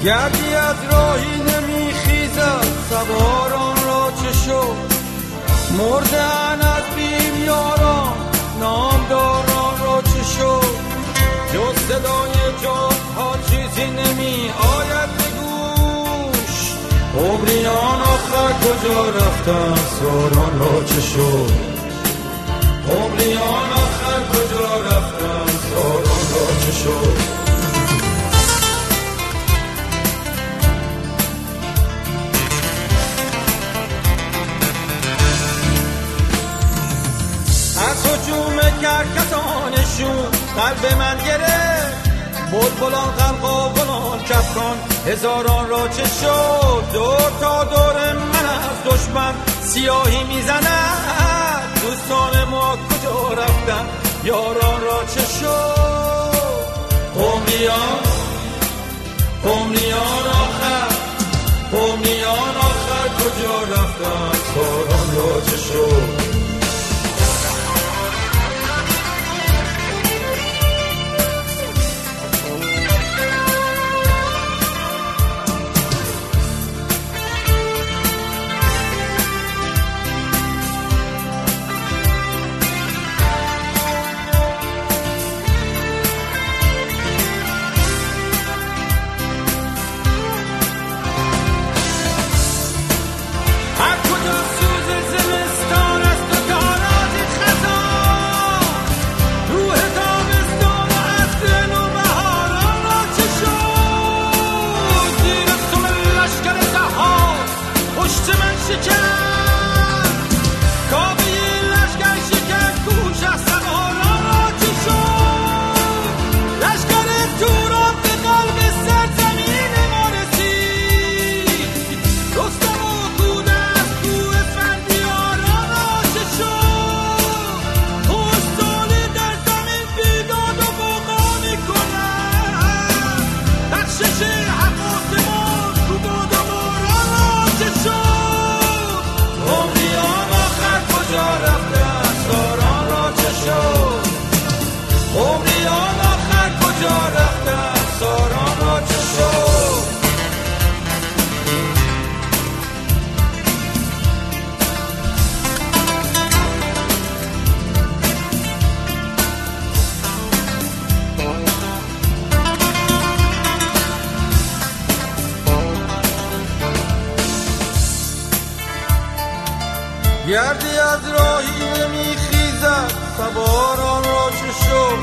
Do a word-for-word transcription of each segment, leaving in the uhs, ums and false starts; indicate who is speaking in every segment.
Speaker 1: گردی از راهی نمیخیزد سواران را چه شد مردن از بیم یاران نامداران را چه شد جز صدای جاف ها چیزی نمی آید به گوش عمریان آخر کجا رفتن ساران را چه شد عمریان آخر کجا رفتن ساران را چه شد از هجوم کرکسانشون قلب من گرفت بلبلان غمغاونان کفکان هزاران را چه شد دور تا دور من از دشمن سیاهی میزند دوستان ما کجا رفتن یاران را چه شد قومیان قومیان آخر قومیان آخر کجا رفتن ساران را چه شد گردی از راهی نمیخیزد سواران را چه شد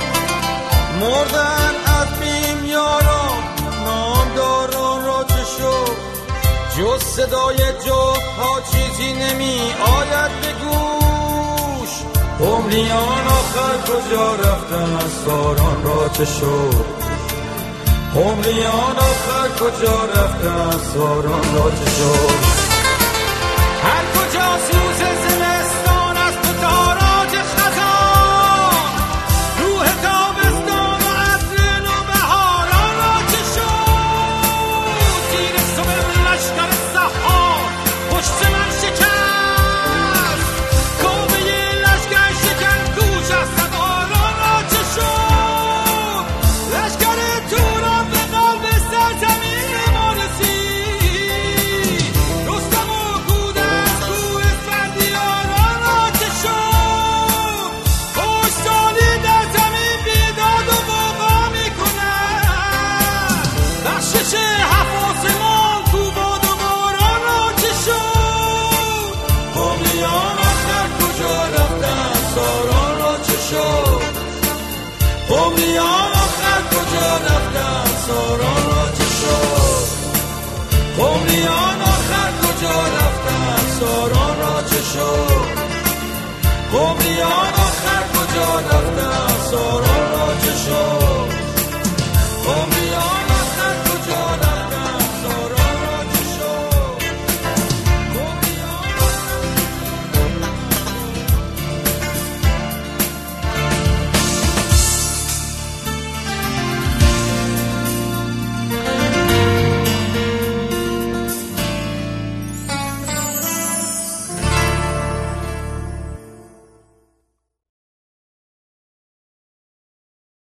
Speaker 1: مردن از بیم یاران نامداران را چه شد جز صدای جاف ها چیزی نمی آید به گوش عمریان آخر کجا رفتن ساران را چه شد عمریان آخر کجا رفتن ساران را چه شد هر کجا سوز زمستان از تو تاراج خزان روح تابستان و عطر نو بهاران را چه شد تیر صبح لشکر سحاب پشت من شکست کابه لشکر شکن گوش از سواران را چه شد لشکر توران به قلب سرزمین ما رسید رستم و شش